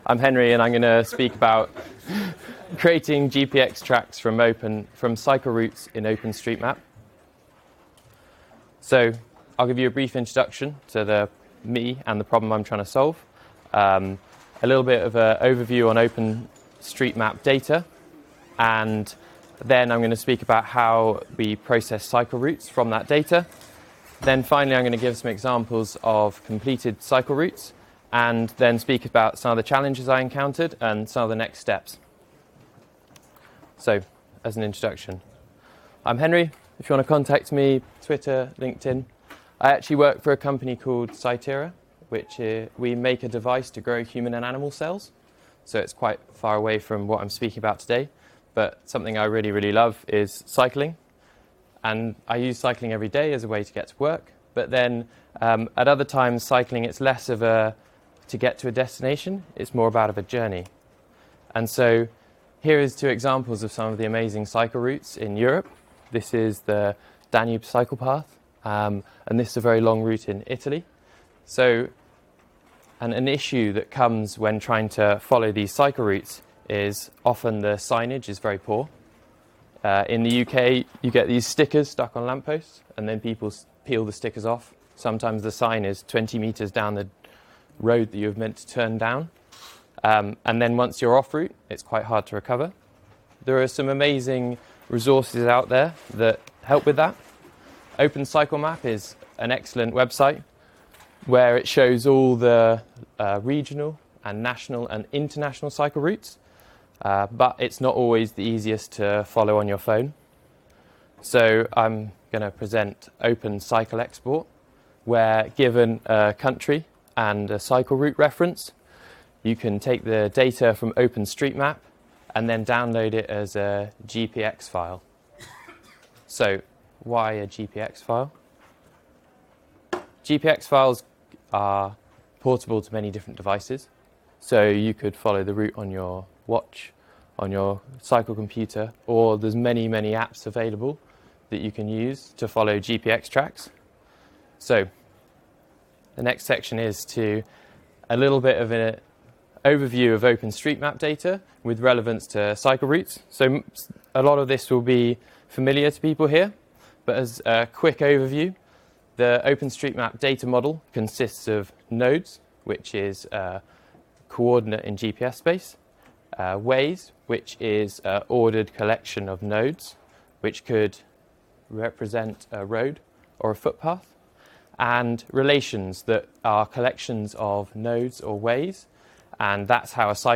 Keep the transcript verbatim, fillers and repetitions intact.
I'm Henry, and I'm going to speak about creating G P X tracks from open from cycle routes in OpenStreetMap. So I'll give you a brief introduction to the me and the problem I'm trying to solve, um, a little bit of an overview on OpenStreetMap data, and then I'm going to speak about how we process cycle routes from that data. Then finally I'm going to give some examples of completed cycle routes, and then speak about some of the challenges I encountered and some of the next steps. So, as an introduction, I'm Henry. If you want to contact me, Twitter, LinkedIn. I actually work for a company called Cytera, which uh, we make a device to grow human and animal cells. So it's quite far away from what I'm speaking about today, but something I really, really love is cycling. And I use cycling every day as a way to get to work. But then um, at other times, cycling, it's less of a to get to a destination, it's more about of a journey. And so here is two examples of some of the amazing cycle routes in Europe. This is the Danube cycle path, um, and this is a very long route in Italy. So and an issue that comes when trying to follow these cycle routes is often the signage is very poor. Uh, in the U K, you get these stickers stuck on lampposts, and then people peel the stickers off. Sometimes the sign is twenty meters down the road that you've meant to turn down. Um, and then once you're off route, it's quite hard to recover. There are some amazing resources out there that help with that. OpenCycleMap is an excellent website where it shows all the uh, regional and national and international cycle routes, uh, but it's not always the easiest to follow on your phone. So I'm going to present OpenCycleExport, where given a country and a cycle route reference, you can take the data from OpenStreetMap and then download it as a G P X file. So why a G P X file? G P X files are portable to many different devices. So you could follow the route on your watch, on your cycle computer, or there's many, many apps available that you can use to follow G P X tracks. So the next section is to a little bit of an overview of OpenStreetMap data with relevance to cycle routes. So a lot of this will be familiar to people here, but as a quick overview, the OpenStreetMap data model consists of nodes, which is a coordinate in G P S space, uh, ways, which is an ordered collection of nodes, which could represent a road or a footpath, and relations that are collections of nodes or ways, and that's how a cycle